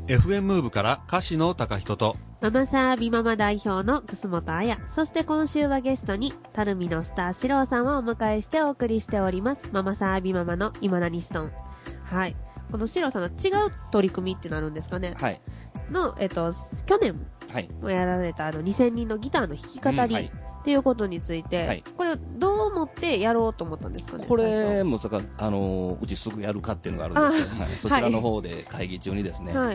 FM ムーブから歌手の高人とママサービママ代表の楠本彩、そして今週はゲストにたるみのスターシローさんをお迎えしてお送りしております。ママサービママの今何しとん。はい、このシローさんの違う取り組みってなるんですかね。 はい。 の去年もやられた2000人のギターの弾き語り、はいっていうことについて、はい、これどう思ってやろうと思ったんですかね。 これもうちすぐやるかっていうのがあるんですけど、はい、そちらの方で会議中にですね、はい、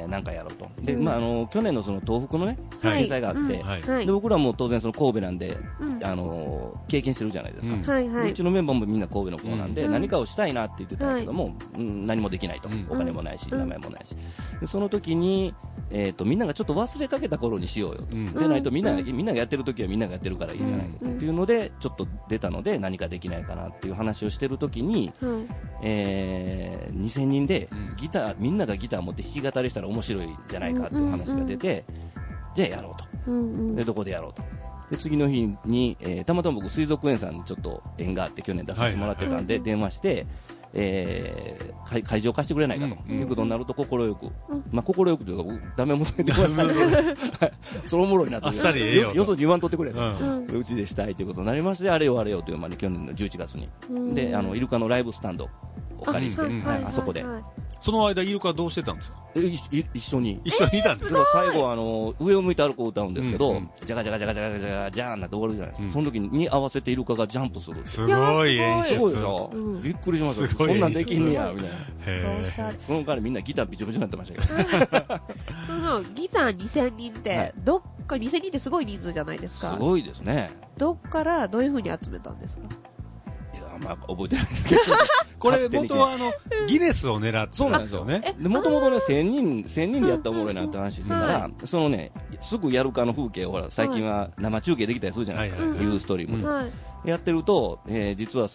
なんかやろうと。で、去年のその東北のね、震災があって、はい、で僕らも当然その神戸なんで、経験してるじゃないですか。うちのメンバーもみんな神戸の子なんで、何かをしたいなって言ってたけども、何もできないと。お金もないし、名前もないし。でその時に、みんながちょっと忘れかけた頃にしようよと。でないとみんながやってる時はみんながやってるからいいじゃないかっていうのでちょっと出たので何かできないかなっていう話をしてる時に、2000人でみんながギター持って弾き語りしたら面白いんじゃないかっていう話が出て、じゃあやろうと。でどこでやろうと。で次の日に、たまたま僕水族園さんにちょっと縁があって去年出させてもらってたんで電話して、会場貸してくれないかということになると快く、快くというかダメ元に出ましたけどそれおもろいなってよそに言わんとってくれと、うちでしたいということになりまして、あれよあれよという間に去年の11月にでイルカのライブスタンドを借りて、あそこでその間イルカどうしてたんですか。 一緒にいたんですか。最後上を向いて歩こう歌うんですけど、ジャガジャガジャガジャガジャガジャーンなって終わるじゃないですか。その時に合わせてイルカがジャンプする。 すごい演出。 すごいでしょ。びっくりしました。そんなんできんねやみたいな。その代わりみんなギタービチョビチョになってましたけど。 そのギター2000人ってどっか2000人ってすごい人数じゃないですか。 すごいですね。 どっからどういう風に集めたんですか。 覚えてないですけどこれ元はギネスを狙ってそうなんですよね。もともとね1000人でやったらおもろいなって話してたら、そのねすぐやるかの風景をほら最近は生中継できたりするじゃないですか、ユーストリームでやってると、実は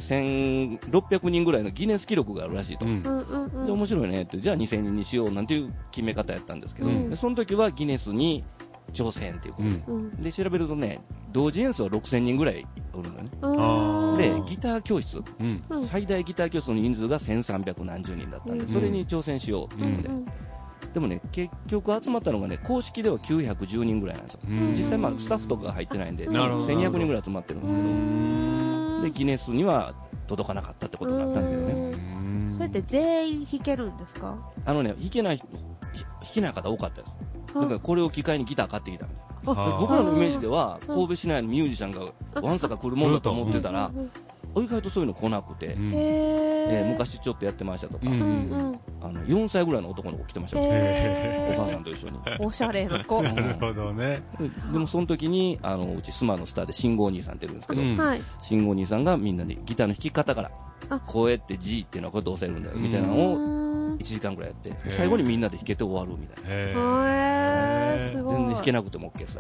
1600人ぐらいのギネス記録があるらしいと。で面白いねって、じゃあ2000人にしようなんていう決め方やったんですけど、その時はギネスに挑戦っていうことで、調べるとね同時演奏は6000人ぐらいおるのね。でギター教室、最大ギター教室の人数が1300何十人だったんで、それに挑戦しようっていうので、でもね結局集まったのがね公式では910人ぐらいなんですよ。実際スタッフとかが入ってないんで1200人ぐらい集まってるんですけど、でギネスには届かなかったってことになったんですけどね。 それって全員弾けるんですか。 弾けない方多かったです。だからこれを機会にギター買ってきた。僕らのイメージでは神戸市内のミュージシャンがわんさか来るもんだと思ってたら、意外とそういうの来なくて、昔ちょっとやってましたとか、4歳ぐらいの男の子来てましたよ、お母さんと一緒に。 おしゃれな子。 なるほどね。 でもその時にうちスマのスターで信号兄さんっているんですけど、信号兄さんがみんなでギターの弾き方から声って G っていうのはこれどうせるんだよみたいなのを1時間ぐらいやって、最後にみんなで弾けて終わるみたいな。 すごい。 全然弾けなくても OK さ。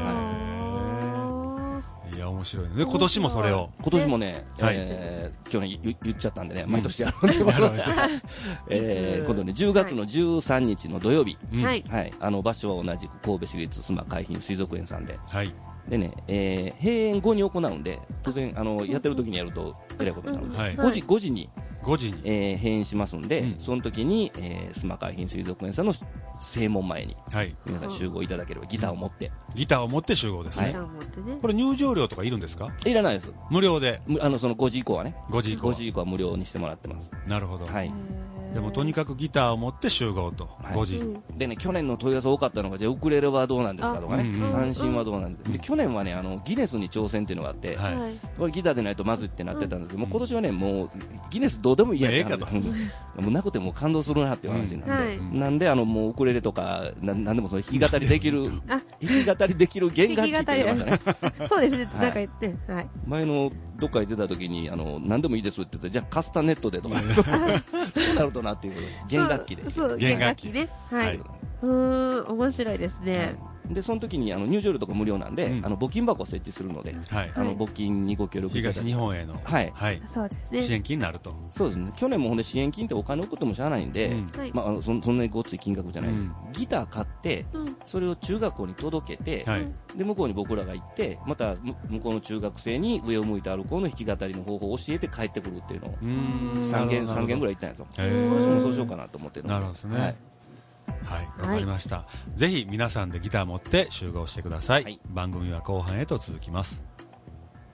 いや面白いね。今年もそれを。 今年もね、去年言っちゃったんでね、毎年やるんで、今度ね10月の13日の土曜日、場所は同じく神戸市立須磨海浜水族園さんで。でね、閉園後に行うんで、当然やってる時にやるとえらいことになるんで、5時に閉園しますんで、その時に須磨海浜水族園さんの正門前に皆さん集合いただければ、ギターを持って集合ですね。これ入場料とかいるんですか。 いらないです。 無料で。 その5時以降はね、 5時以降は無料にしてもらってます。 なるほど。でもとにかくギターを持って集合と、5時でね、去年の問い合わせ多かったのが、じゃあウクレレはどうなんですかとかね、三振はどうなんですか。で去年はねギネスに挑戦っていうのがあって、これギターでないとまずいってなってたんですけど、もう今年はねもうギネスどうでもいいやんかと、もうなくても感動するなっていう話なんで、もうウクレレとかなんでもその弾き語りできる弦楽器って言ってましたね。 そうですね、なんか言って、 前のどっかに出た時に何でもいいですって言って、じゃあカスタネットでとかそうなるとなっていうことで、弦楽器で。 弦楽器ね。面白いですね。 でその時に入場料とか無料なんで、募金箱を設置するので、募金にご協力いただいて、 東日本へのそうですね、 支援金になると。 そうですね。去年もほんで支援金ってお金送ってもしゃあないんで、そんなにごっつい金額じゃない、ギター買って、それを中学校に届けて、で向こうに僕らが行って、また向こうの中学生に上を向いて歩こうの弾き語りの方法を教えて帰ってくるっていうのを3件ぐらい行ったんですよ。私もそうしようかなと思ってるので。 なるほどですね。 はい、わかりました。ぜひ皆さんでギター持って集合してください。番組は後半へと続きます。